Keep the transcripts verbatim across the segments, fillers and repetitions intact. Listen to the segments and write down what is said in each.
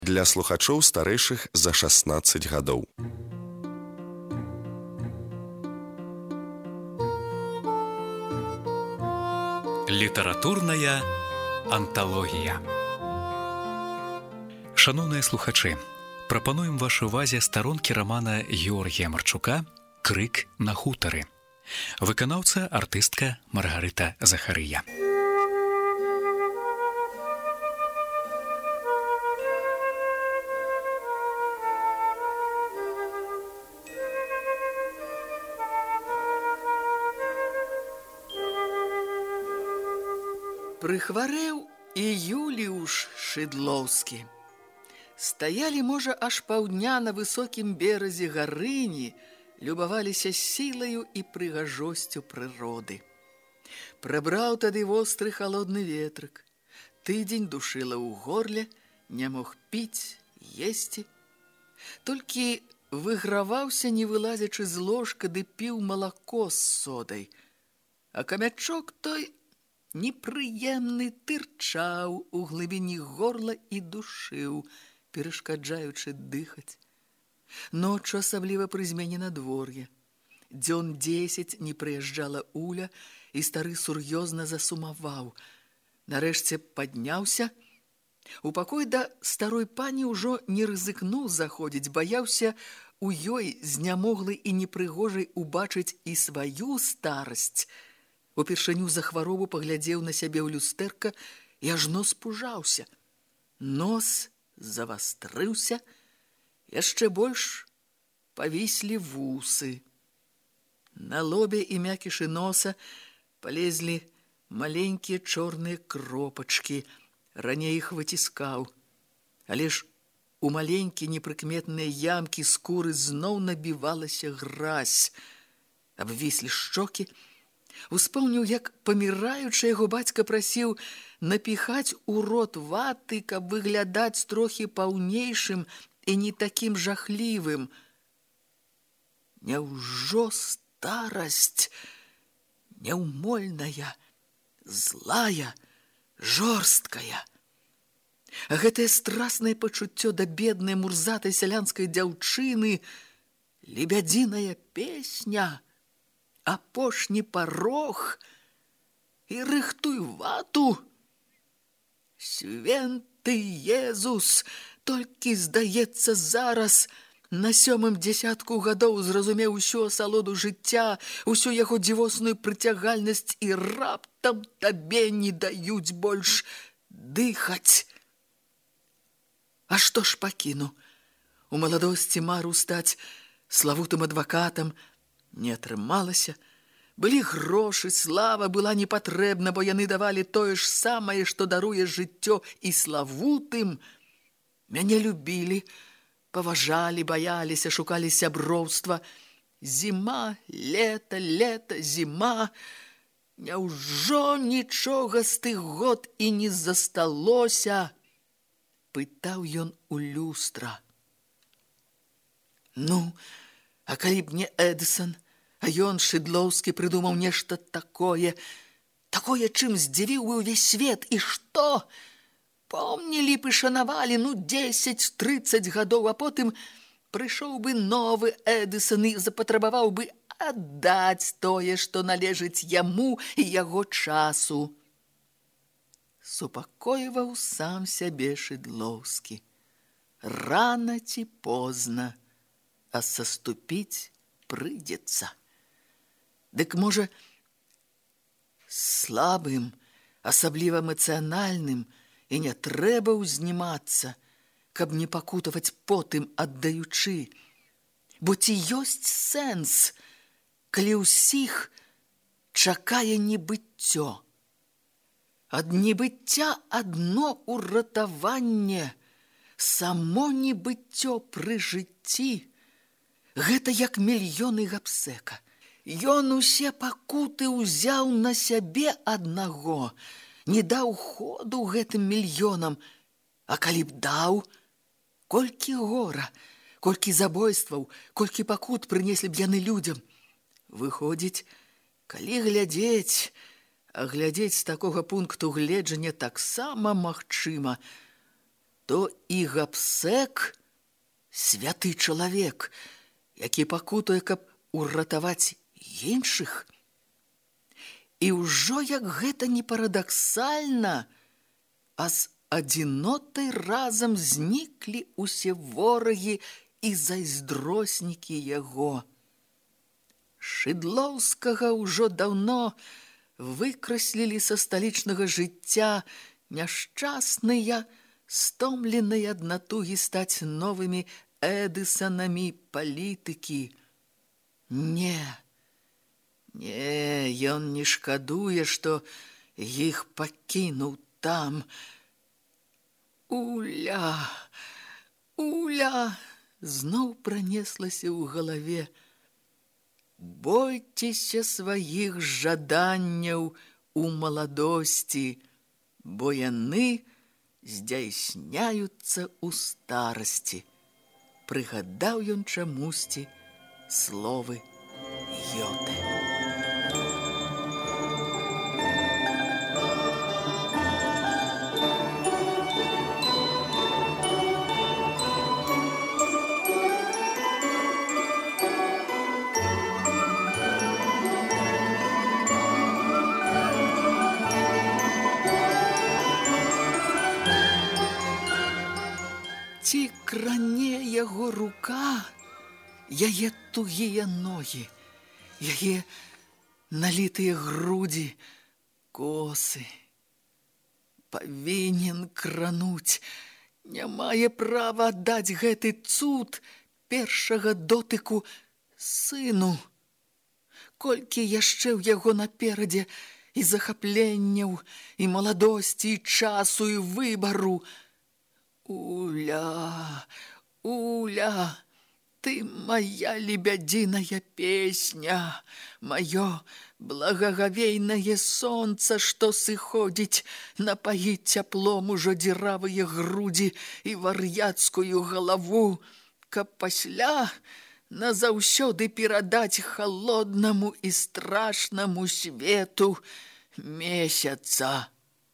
Для слухачоў старэйшых за шаснаццаць гадоў. Літаратурная анталогія. Шаноўныя слухачы, прапануем вашай увазе старонкі рамана Георгія Марчука «Крык на хутары». Выканаўца артыстка Маргарыта Захарыя. Прыхварэў і Юліуш Шыдлоўскі. Стаялі, можа, аж паўдня на высокім беразе гарыні, любаваліся сілаю і прыгажосцю прыроды. Прабраў тады востры халодны ветрык. Тыдзень душыла ў горле, не мог піць, есці. Толькі выграваўся, не вылазячы з ложка, ды піў малако з содай. А камячок той непрыемны тырчаў у глыбіні горла і душыў, перашкаджаючы дыхаць. Ноччу асабліва пры змене надвор'я. Дзён дзесяць не прыязджала Уля, і стары сур'ёзна засумаваў. Нарэшце падняўся. У пакой да старой пані ўжо не рызыкнуў заходзіць, баяўся у ёй знямоглай і непрыгожай убачыць і сваю старасць. Упершыню за хваробу паглядзеў на сябе ў люстэрка і ажно спужаўся. Нос завастрыўся, яшчэ больш павіслі вусы. На лобе і мякішы носа палезлі маленькія чорныя кропачкі, раней іх выціскаў. Але ж у маленькія непрыкметныя ямкі скуры зноў набівалася гразь. Абвіслі шчокі. Успомніў, як паміраючы яго бацька прасіў напіхаць у рот ваты, каб выглядаць трохі паўнейшым і не такім жахлівым. Няўжо старасць няўмольная, злая, жорсткая? А гэтае страснае пачуццё да беднай мурзатай сялянскай дзяўчыны, лебядзіная песня, апошні парог і рыхтуй вату. Свенты Езус, толькі, здаецца, зараз на сёмым дзесятку гадоў зразумеў усю асалоду жыцця, усю яго дзівосную прыцягальнасць, і раптам табе не даюць больш дыхаць. А што ж пакіну? У маладосці мару стаць славутым адвакатам не атрымалася. Былі грошы, слава была непатрэбна, бо яны давалі тое ж самае, што даруе жыццё і славутым. Мяне любілі, паважалі, баяліся, шукалі сяброўства. Зіма, лета, лета, зіма. Няўжо нічога з тых год і не засталося? Пытаў ён у люстра. Ну, а калі б не Эдысон, а ён, Шыдлоўскі, прыдумаў нешта такое, такое, чым здзівіў бы ўвесь свет, і што? Помнілі б і шанавалі, ну, дзесяць-трыццаць гадоў, а потым прыйшоў бы новы Эдысон і запатрабаваў бы аддаць тое, што належыць яму і яго часу. Супакойваў сам сябе Шыдлоўскі. Рана ці позна, а саступіць прыйдзецца. Дык, можа, слабым, асабліва эмацыянальным, і не трэба ўзнімацца, каб не пакутаваць потым аддаючы. Бо ці ёсць сэнс, калі ўсіх чакае небыццё? Ад небыцця адно ўратаванне, само небыццё пры жыцці. Гэта як мільёны гапсека. Ён усе пакуты ўзяў на сябе аднаго, не даў ходу гэтым мільёнам. А калі б даў, колькі гора, колькі забойстваў, колькі пакут прынеслі б яны людзям. Выходзіць, калі глядзець, а глядзець з такога пункту гледжання таксама магчыма, што і гапсек святы чалавек, які пакутуе, каб уратаваць іншых. І ўжо, як гэта не парадаксальна, а з адзінотай разам зніклі ўсе ворагі і зайздроснікі яго. Шыдлоўскага ўжо даўно выкраслілі са сталічнага жыцця няшчасныя, стомленыя ад натугі стаць новымі Эдысанамі палітыкі. Не, не, ён не шкадуе, што іх пакінуў там. Уля, Уля, зноў пранеслася ў галаве. Бойцеся сваіх жаданняў у маладосці, бо яны здзяйсняюцца ў старасці. Прыгадаў ён чамусьці словы Гёте. Ці кране яго рука, яе тугія ногі, яе налітыя грудзі, косы. Павінен крануць, не мае права аддаць гэты цуд першага дотыку сыну. Колькі яшчэ ў яго наперадзе і захапленняў, і маладосці, і часу, і выбару. Уля, Уля, ты моя лебядиная песня, маё благагавейнае сонца, што сыходзіць напаіць цяплом ужо дзіравыя грудзі і вар'яцкую галаву, каб пасля назаўсёды перадаць халоднаму і страшнаму свету месяца.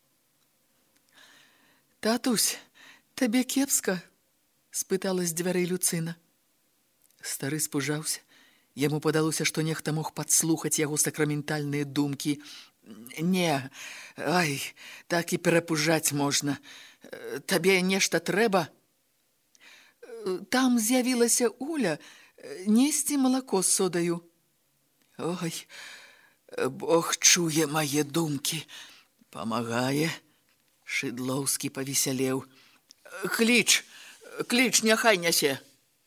Татусь, табе кепска? Спытала з дзвярэй Люцына. Стары спужаўся. Яму падалося, што нехта мог падслухаць яго сакраментальныя думкі. Не, ай, так і перапужаць можна. Табе нешта трэба? Там з'явілася Уля несці малако з содаю. Ой, Бог чуе мае думкі. Памагае. Шыдлоўскі павесялеў. Кліч, кліч, няхай нясе.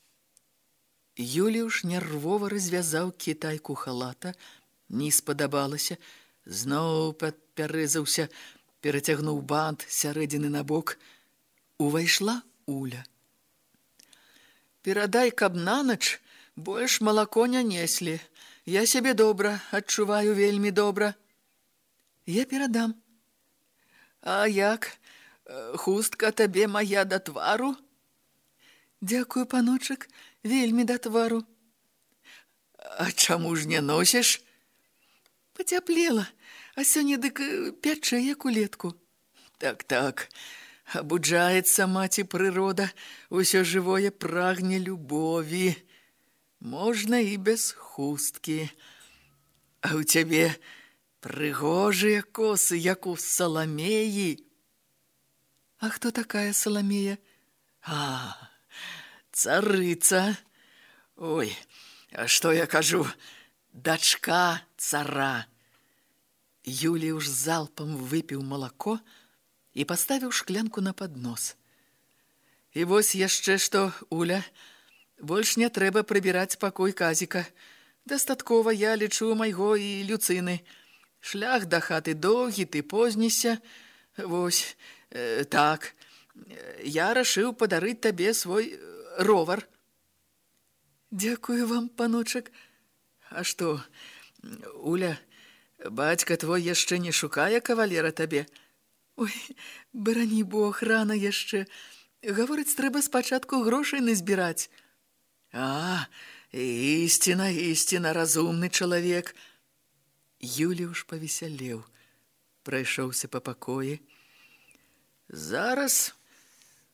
Юліуш нервова развязаў кітайку халата, не спадабалася, зноў падпярэзаўся, перацягнуў бант сярэдзіны на бок. Увайшла Уля. Перадай, каб на ноч больш малако не неслі. Я сябе добра, адчуваю вельмі добра. Я перадам. А як? Хустка табе моя да твару? Дзякую, паночак, вельмі да твару. А чаму ж не носіш? Пацяплела, а сёння дык пячэ, як улетку. Так-так, абуджаецца маці прырода, усё жывое прагне любові. Можна і без хусткі. А ў цябе прыгожыя косы, як у Саламеі. А хто такая Саламея? А, царыца. Ой, а што я кажу? Дачка цара. Юліуш залпам выпіў малако і паставіў шклянку на паднос. І вось яшчэ што, Уля, больш не трэба прыбіраць пакой казіка. Дастаткова, я лічу, майго і Люцыны. Шлях да хаты доўгі, ты позніся. Вось, э, так, я рашыў падарыць табе свой ровар. Дзякую вам, паночак. А што, Уля, бацька твой яшчэ не шукае кавалера табе? Ой, барані Бог, рана яшчэ. Гаворыць, трэба спачатку грошай назбіраць. А, ісціна, ісціна, разумны чалавек. Юліуш павесялеў, прайшоўся па пакоі. Зараз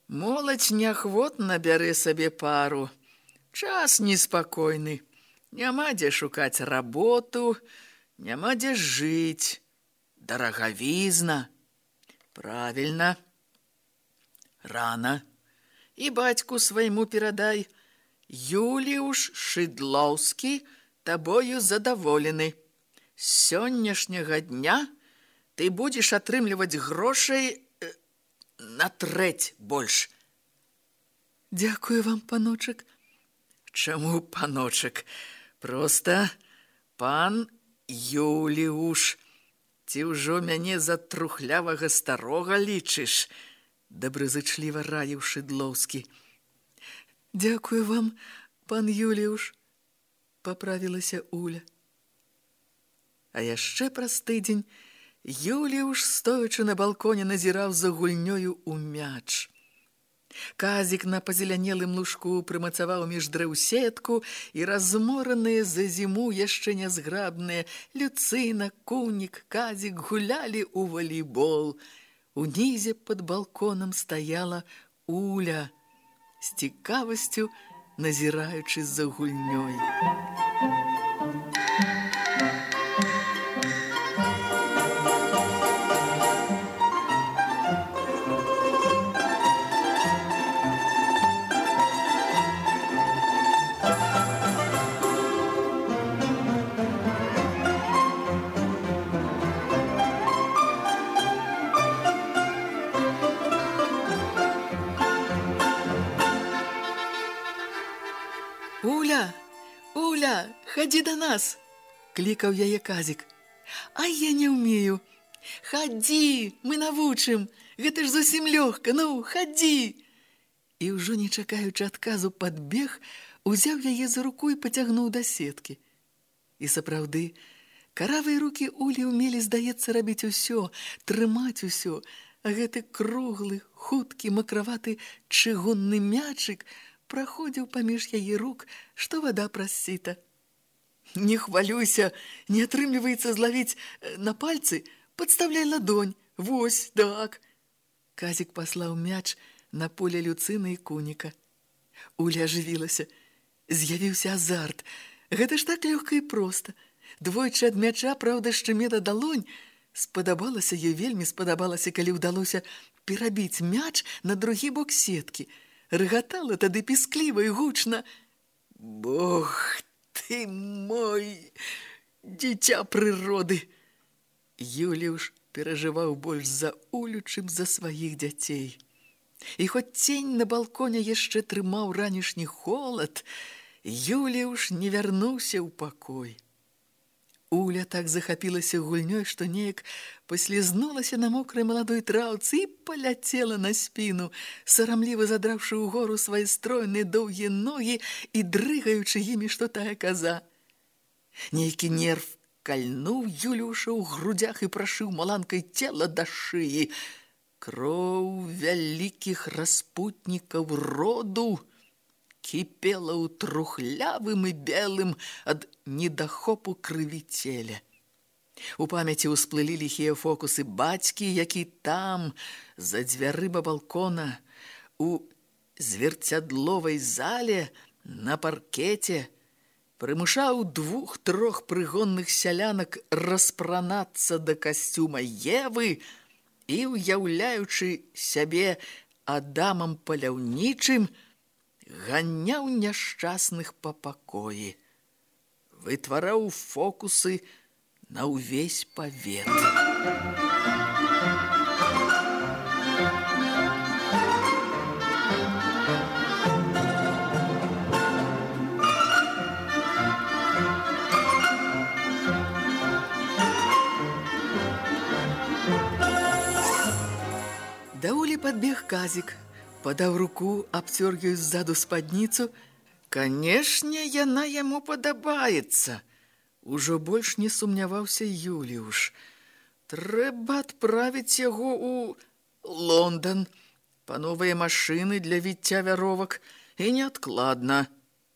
Моладзь неахвотна бярэ сабе пару. Час неспакойны. Няма дзе шукаць работу, няма дзе жыць. Дарагавізна. Правільна. Рана. І бацьку свайму перадай. Юліуш Шыдлоўскі табою задаволены. З сённяшняга дня ты будзеш атрымліваць грошай э, на трэць больш. Дзякую вам, паночак. Чаму паночак? Проста пан Юліуш. Ці ўжо мяне за трухлявага старога лічыш? Добразычліва раіў Шыдлоўскі. Дзякую вам, пан Юліуш, паправілася Уля. А яшчэ праз тыдзень Юліуш, стоячы на балконе, назіраў за гульнёю ў мяч. Казік на пазелянелым лужку прымацаваў між дрэў сетку, і размораныя за зіму яшчэ нязграбныя Люцына, Кунік, Казік гулялі ў валейбол. Унізе пад балконам стаяла Уля, з цікавасцю назіраючы за гульнёй. Уля, Уля, хадзі да нас, клікаў яе Казік. А я не ўмею. Хадзі, мы навучым, гэта ж зусім лёгка, ну, хадзі. І ўжо не чакаючы адказу падбег, узяў яе за руку і пацягнуў да сеткі. І сапраўды, каравыя рукі Улі ўмелі, здаецца, рабіць усё, трымаць усё, а гэты круглы, хуткі, макраваты чыгунны мячык праходзіў паміж яе рук, што вада праз сіта. Не хвалюйся, не атрымліваецца злавіць на пальцы, падставляй ладонь, вось, так. Казік паслаў мяч на поле Люцыны і Куніка. Уля ажывілася, з'явіўся азарт. Гэта ж так лёгка і проста. Двойчы ад мяча, праўда, шчымета далонь. Спадабалася ёй, вельмі спадабалася, калі ўдалося перабіць мяч на другі бок сеткі. Рыгатала тады піскліва і гучна. Бог ты мой, дзіця прыроды! Юліуш перажываў больш за Улю, чым за сваіх дзяцей. І хоць цень на балконе яшчэ трымаў ранішні холад, Юліуш не вярнуўся ў пакой. Уля так захапілася гульнёй, што неяк паслізнулася на мокрай маладой траўцы і паляцела на спіну, сарамліва задраўшы ўгору свае стройныя доўгія ногі і дрыгаючы імі, што тая каза. Нейкі нерв кальнуў Юліуша ў грудзях і прашыў маланкай цела да шыі. Кроў вялікіх распутнікаў роду кіпела ў трухлявым і белым ад недахопу крыві целе. У памяці ўсплылі ліхія фокусы бацькі, які там, за дзвярыма балкона, у зверцядловай зале, на паркеце, прымушаў двух-трох прыгонных сялянак распранацца да касцюма Евы і, уяўляючы сябе Адамам паляўнічым, ганяў няшчасных па пакоі, вытвараў фокусы на ўвесь павет. Да Улі падбег Казік, падаў руку, абцёр ёй ззаду спадніцу. Канешне, яна яму падабаецца. Ужо больш не сумняваўся Юліуш. Трэба адправіць яго ў Лондан па новыя машыны для віцця вяровак і неадкладна.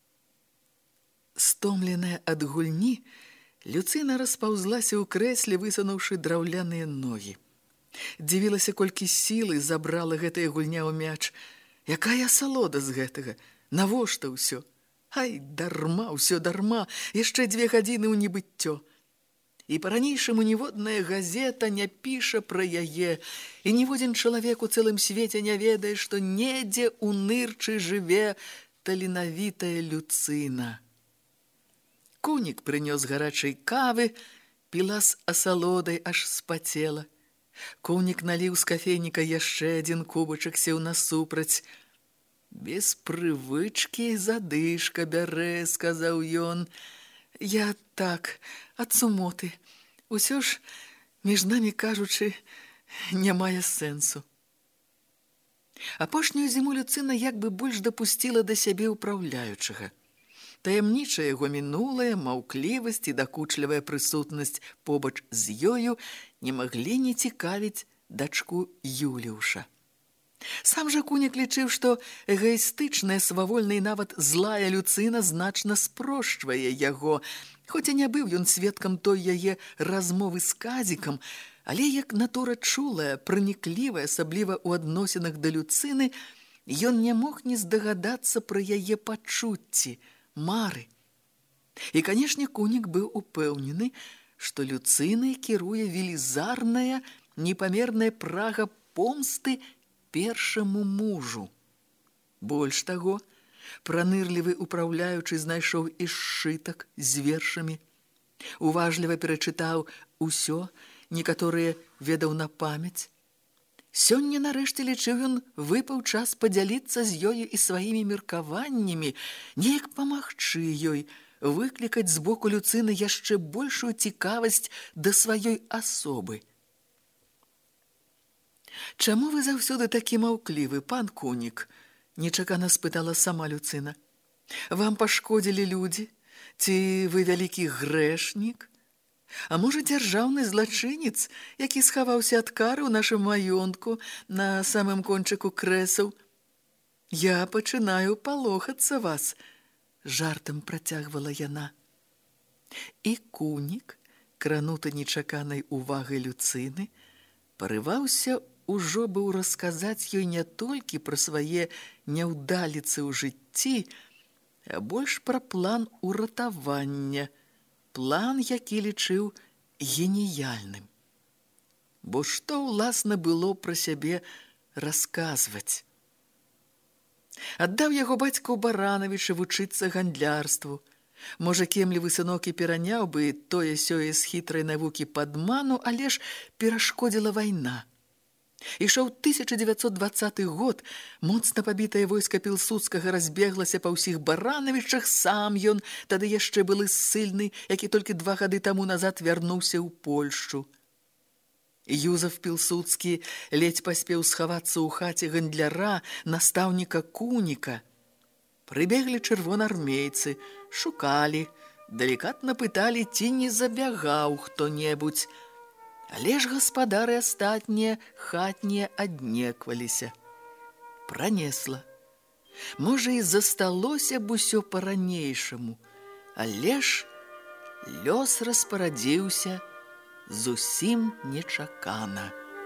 Стомленая ад гульні, Люцына распаўзлася ў крэсле, высунуўшы драўляныя ногі. Дзівілася, колькі сілы забрала гэтая гульня ў мяч. Якая асалода з гэтага? Навошта ўсё? Ай, дарма, ўсё дарма, яшчэ дзве гадзіны ў небыццё. І па-ранейшаму ніводная газета не піша пра яе, і ніводзін чалавек у цэлым свеце не ведае, што недзе ў нырчы жыве таленавітая Люцына. Кунік прынёс гарачай кавы, піла з асалодай, аж спацела. Кунік наліў з кафейніка яшчэ адзін кубачак, сеў насупраць. «Без прывычкі задышка бярэ», — сказаў ён. «Я так, ад сумоты. Усё ж, між намі кажучы, не мае сэнсу». Апошнюю зіму Люцына як бы больш дапусціла да сябе ўпраўляючага. Таямнічае яго мінулае, маўклівасць і дакучлівая прысутнасць побач з ёю не маглі не цікавіць дачку Юліуша. Сам жа Кунік лічыў, што эгоістычная, свавольная і нават злая Люцына значна спрошчвае яго, хоць і не быў ён сведкам той яе размовы з Казікам, але як натура чулая, праніклівая, асабліва ў адносінах да Люцыны, ён не мог не здагадацца пра яе пачуцці, мары. І, канешне, Кунік быў упэўнены, што Люцынай кіруе велізарная, непамерная прага помсты першаму мужу. Больш таго, пранырлівы ўпраўляючы знайшоў і сшытак з вершамі. Уважліва перачытаў усё, некаторыя ведаў на памяць. Сёння нарэшце лічыў ён выпаў час падзяліцца з ёю і сваімі меркаваннямі, неяк памагчы ёй, выклікаць з боку Люцыны яшчэ большую цікавасць да сваёй асобы. «Чаму вы заўсёды такі маўклівы, пан Кунік?» – нечакана спытала сама Люцына. «Вам пашкодзілі людзі? Ці вы вялікі грэшнік? А можа, дзяржаўны злачынец, які схаваўся ад кары ў нашым маёнтку на самым кончыку крэсаў? Я пачынаю палохацца вас», – жартам працягвала яна. І Кунік, крануты нечаканай увагай Люцыны, парываўся ужо быў расказаць ёй не толькі пра свае няўдаліцы ў жыцці, а больш пра план уратавання, план, які лічыў геніяльным. Бо што, ўласна, было пра сябе расказваць? Аддаў яго бацька ў Баранавіча вучыцца гандлярству. Можа, кемлівы сынок і пераняў бы тое-сёе з хітрай навукі падману, але ж перашкодзіла вайна. Ішоў тысяча дзевяцьсот дваццаты год, моцна пабітае войска Пілсудскага разбеглася па ўсіх Баранавічах, сам ён, тады яшчэ былы ссыльны, які толькі два гады таму назад вярнуўся ў Польшчу. Юзаф Пілсудскі ледзь паспеў схавацца ў хаце гандляра, настаўніка Куніка. Прыбеглі чырвонаармейцы, шукалі, далікатна пыталі, ці не забягаў хто-небудзь. Але ж гаспадары астатнія хатнія аднекваліся. Пранесла. Можа, і засталося б усё па-ранейшаму, але ж лёс распарадзіўся зусім нечакана.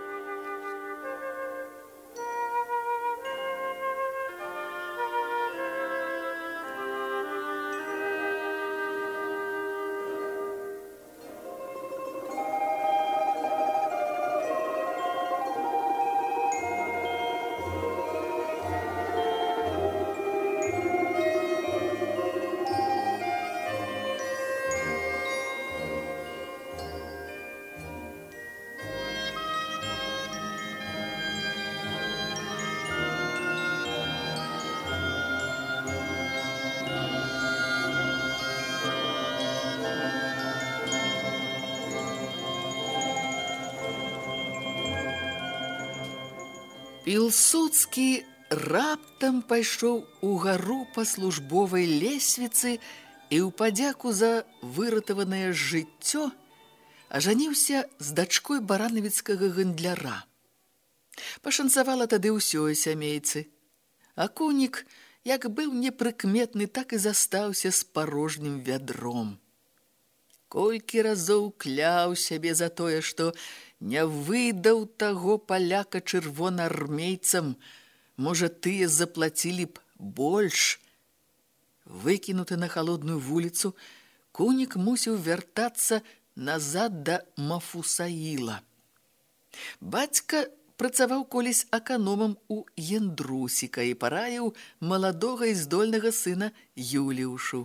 Пілсудскі раптам пайшоў угару па службовай лесвіцы і ў падзяку за выратаванае жыццё ажаніўся з дачкой баранавіцкага гандляра. Пашанцавала тады ўсёй сямейцы. А Кунік, як быў непрыкметны, так і застаўся з парожнім вядром. Колькі разоў кляў сябе за тое, што не выдаў таго паляка чырвонаармейцам, можа, тыя заплацілі б больш. Выкінуты на халодную вуліцу, конік мусіў вяртацца назад да Мафусаіла. Бацька працаваў колісь аканомам у Яндрусіка і параіў маладога і здольнага сына Юліушу.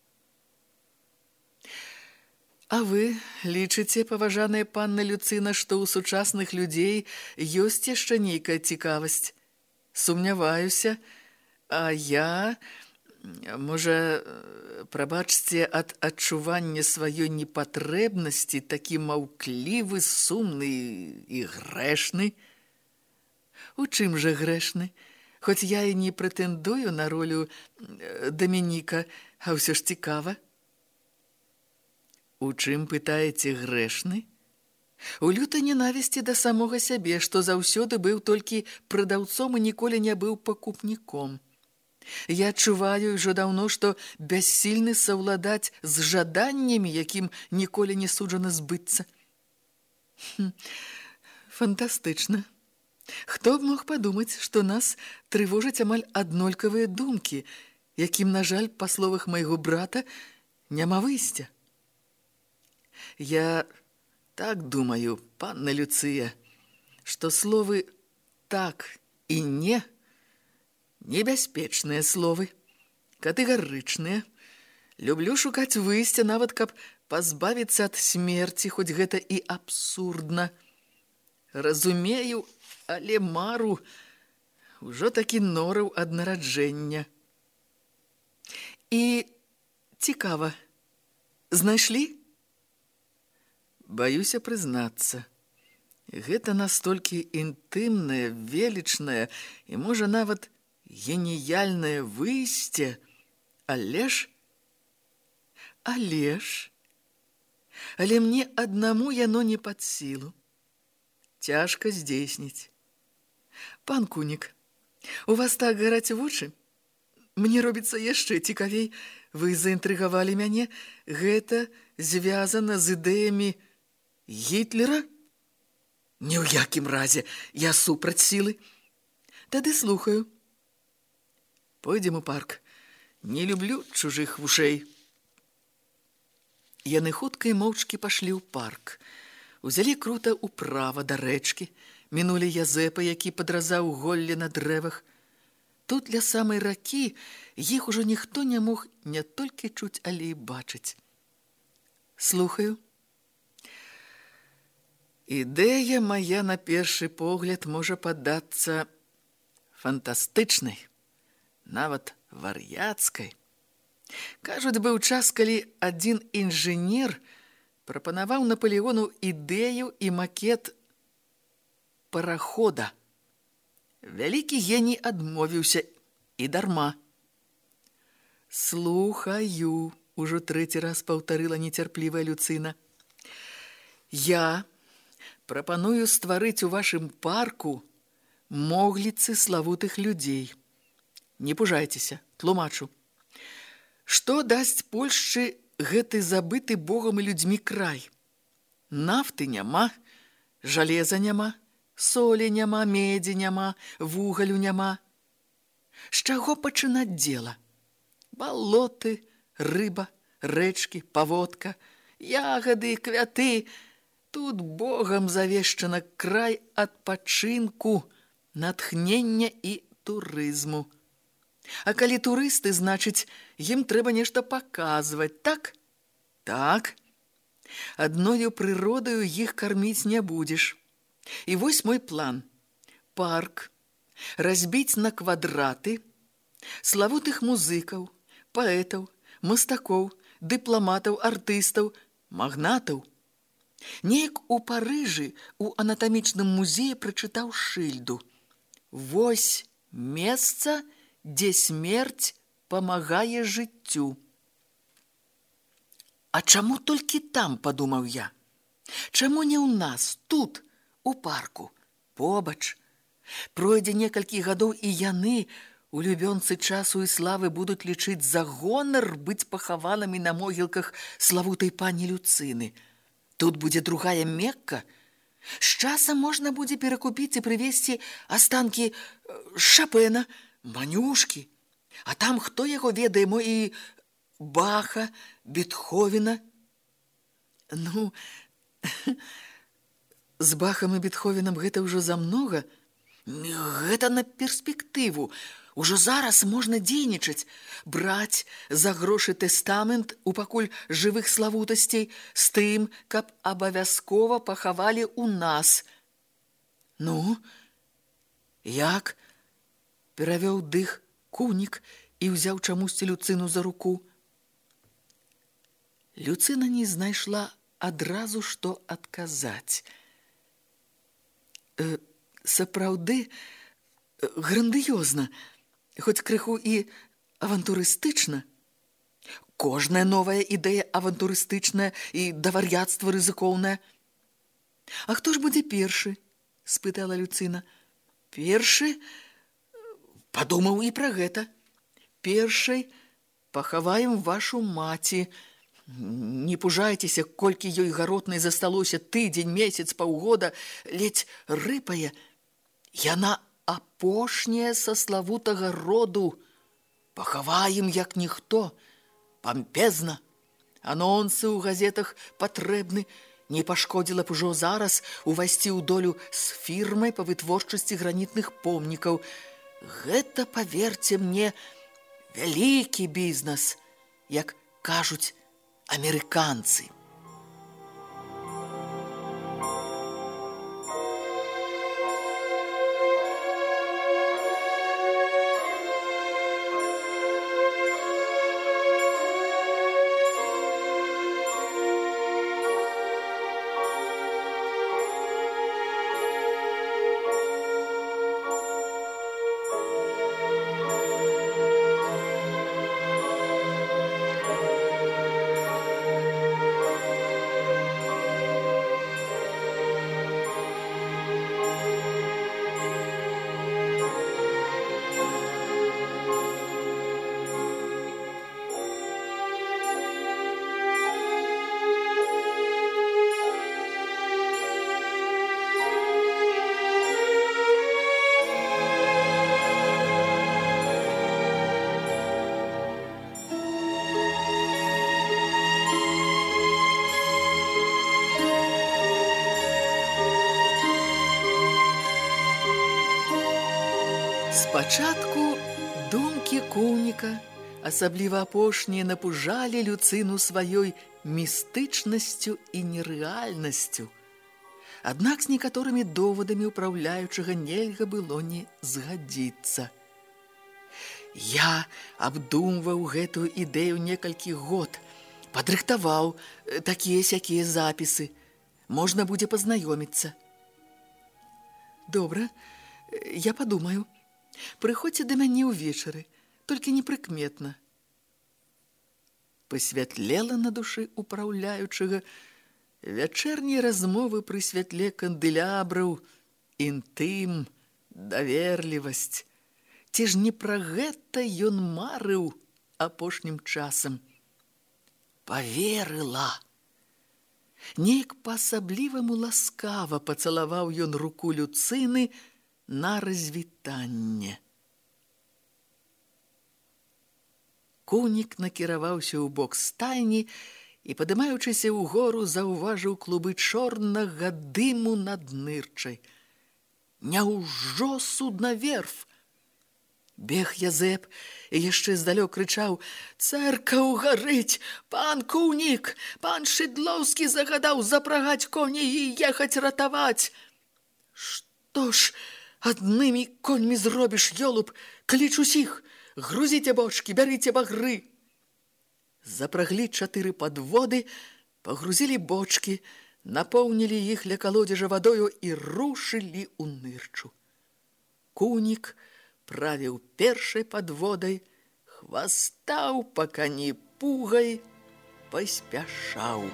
А вы лічыце, паважаная панна Люцына, што ў сучасных людзей ёсць яшчэ нейкая цікавасць? Сумняваюся, а я, можа, прабачце, ад адчування сваёй непатрэбнасці такі маўклівы, сумны і грэшны. У чым жа грэшны? Хоць я і не прэтэндую на ролю Дамініка, а ўсё ж цікава. У чым, пытаеце, грэшны? У лютай ненавісці да самога сябе, што заўсёды быў толькі прадаўцом і ніколі не быў пакупніком. Я адчуваю ўжо даўно, што бяссільны саўладаць з жаданнямі, якім ніколі не суджана збыцца. Хм, фантастычна. Хто б мог падумаць, што нас трывожаць амаль аднолькавыя думкі, якім, на жаль, па словах майго брата, няма выйсця. Я так думаю, панна Люцыя, што словы «так» і «не» небяспечныя словы, катэгарычныя. Люблю шукаць выйсця, нават каб пазбавіцца ад смерці, хоць гэта і абсурдна. Разумею, але мару ўжо такі нораў ад нараджэння. І цікава, знайшлі? Баюся прызнацца. Гэта настолькі інтымнае, велічнае і, можа, нават геніяльнае выйсце, але ж... Але ж... Але мне аднаму яно не пад сілу. Цяжка здзейсніць. Пан Кунік, у вас так гараць вочы? Мне робіцца яшчэ цікавей. Вы заінтрыгавалі мяне. Гэта звязана з ідэямі Гітлера? Ні ў якім разе, я супраць сілы. Тады слухаю. Пойдзем у парк. Не люблю чужых вушэй. Яны хутка і моўчкі пашлі ў парк. Узялі крута ўправа да рэчкі, мінулі Язэпа, які падразаў голлі на дрэвах. Тут ля самай ракі іх ужо ніхто не мог не толькі чуць, але і бачыць. Слухаю. Ідэя мая на першы погляд можа падацца фантастычнай, нават вар'яцкай. Кажуць, быў час, калі адзін інжынер прапанаваў Напалеону ідэю і макет парахода. Вялікі геній адмовіўся і дарма. Слухаю, ужо трэці раз паўтарыла нецярплівая Люцына. Я прапаную стварыць у вашым парку могліцы славутых людзей. Не пужайцеся, тлумачу. Што дасць Польшчы гэты забыты Богам і людзьмі край? Нафты няма, жалеза няма, солі няма, медзі няма, вугалю няма. З чаго пачынаць дзела? Балоты, рыба, рэчкі, паводка, ягады, квяты. Тут Богам завешчана край адпачынку, натхнення і турызму. А калі турысты, значыць, ім трэба нешта паказваць, так? Так. Адною прыродаю іх карміць не будзеш. І вось мой план. Парк разбіць на квадраты славутых музыкаў, паэтаў, мастакоў, дыпламатаў, артыстаў, магнатаў. Неяк у Парыжы у анатамічным музеі прачытаў шыльду. Вось месца, дзе смерць памагае жыццю. А чаму толькі там, падумаў я? Чаму не ў нас, тут, у парку, побач? Пройдзе некалькі гадоў, і яны, улюбёнцы часу і славы, будуць лічыць за гонар быць пахаванымі на могілках славутай пані Люцыны. Тут будзе другая Мекка, З часам можна будзе перакупіць і прывезці астанкі Шопена, Манюшкі. А там хто яго ведае, мо і Баха, Бетховена. Ну, з Бахам і Бетховенам гэта ўжо замнога. Гэта на перспектыву. Ужо зараз можна дзейнічаць, браць за грошы тэстамент у пакуль жывых славутасцей з тым, каб абавязкова пахавалі ў нас. Ну, як? Перавёў дых Кунік і ўзяў чамусьці Люцыну за руку. Люцына не знайшла адразу, што адказаць. Э, сапраўды, грандыёзна, хоць крыху і авантурыстычна. Кожная новая ідэя авантурыстычная і да вар'яцтва рызыкоўная. А хто ж будзе першы? Спытала Люцына. Першы? Падумаў і пра гэта. Першай пахаваем вашу маці. Не пужайцеся, колькі ёй гаротнай засталося тыдзень, месяц, паўгода, ледзь рыпае. Яна апошняя са славутага роду. Пахаваем, як ніхто. Пампезна. Анонсы ў газетах патрэбны. Не пашкодзіла б ужо зараз увайсці ў долю з фірмай па вытворчасці гранітных помнікаў. Гэта, паверце мне, вялікі бізнес, як кажуць амерыканцы. Спачатку думкі Куніка, асабліва апошнія, напужалі Люцыну сваёй містычнасцю і нерэальнасцю. Аднак з некаторымі довадамі ўпраўляючага нельга было не згадзіцца. Я абдумваў гэтую ідэю некалькі год, падрыхтаваў такія-сякія запісы. Можна будзе пазнаёміцца. Добра, я падумаю. Прыходзьце да мяне ўвечары, толькі непрыкметна. Пасвятлела на душы ўпраўляючага. Вячэрнія размовы пры святле кандэлябраў, інтым, даверлівасць. Ці ж не пра гэта ён марыў апошнім часам? Паверыла. Неяк па-асабліваму ласкава пацалаваў ён руку Люцыны на развітанне. Кунік накіраваўся ў бок стайні і, падымаючыся ўгору, заўважыў клубы чорнага дыму над нырчай. Няўжо суднаверф? Бег Язэп і яшчэ здалёк крычаў: «Цэркаў гарыць! Пан Кунік! Пан Шыдлоўскі загадаў запрагаць коней і ехаць ратаваць!» «Што ж аднымі коньмі зробіш, ёлуб? Кліч усіх! Грузіце бочкі, бярыце багры!» Запраглі чатыры падводы, пагрузілі бочкі, напоўнілі іх ля калодзежа вадою і рушылі ў нырчу. Кунік правіў першай падводай, хвастаў па кані пугай, паспяшаў.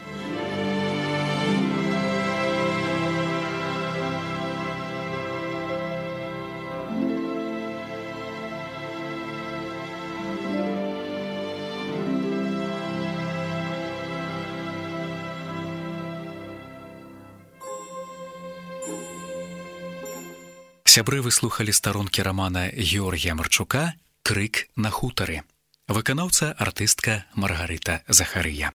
Сябры выслухалі старонкі рамана Георгія Марчука «Крык на хутары». Выканаўца артыстка Маргарыта Захарыя.